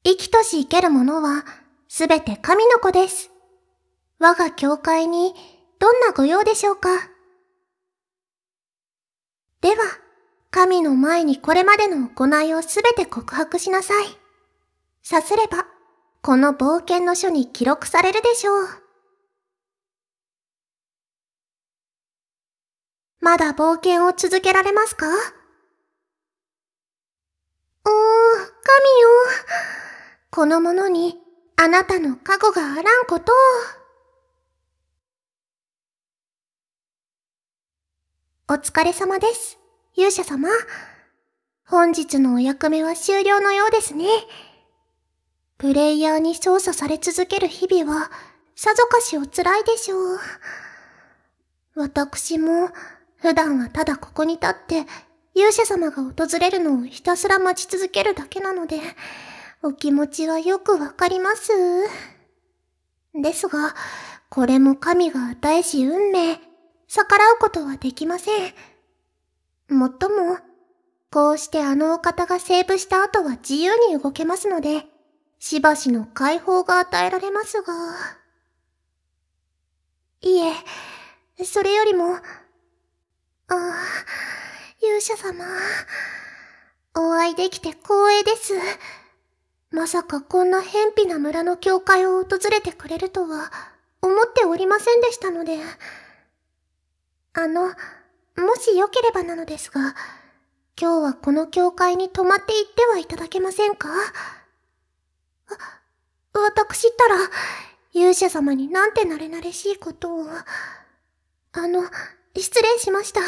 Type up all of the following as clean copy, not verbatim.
生きとし生けるものは、すべて神の子です。我が教会に、どんなご用でしょうか。では、神の前にこれまでの行いをすべて告白しなさい。さすれば、この冒険の書に記録されるでしょう。まだ冒険を続けられますか？神よ。この者に、あなたの加護があらんことを。お疲れ様です、勇者様。本日のお役目は終了のようですね。プレイヤーに操作され続ける日々は、さぞかしお辛いでしょう。私も、普段はただここに立って、勇者様が訪れるのをひたすら待ち続けるだけなので、お気持ちはよくわかります。ですが、これも神が与えし運命、逆らうことはできません。もっとも、こうしてあのお方がセーブした後は自由に動けますので、しばしの解放が与えられますが。いえ、それよりも、勇者様、お会いできて光栄です。まさかこんな偏僻な村の教会を訪れてくれるとは思っておりませんでしたので。もしよければなのですが、今日はこの教会に泊まって行ってはいただけませんか？私ったら、勇者様になんて慣れ慣れしいことを。失礼しました。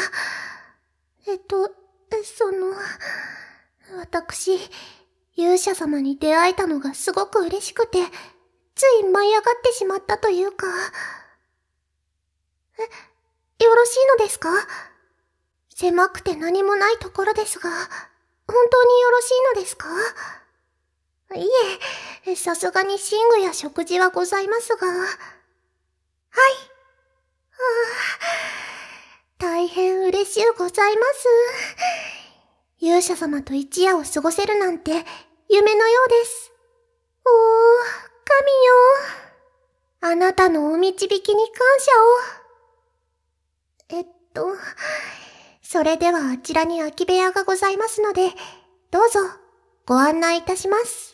私、勇者様に出会えたのがすごく嬉しくて、つい舞い上がってしまったというか。よろしいのですか？狭くて何もないところですが、本当によろしいのですか？いえ、さすがに寝具や食事はございますが。はい。大変嬉しゅうございます。勇者様と一夜を過ごせるなんて夢のようです。神よ。あなたのお導きに感謝を。それではあちらに空き部屋がございますので、どうぞご案内いたします。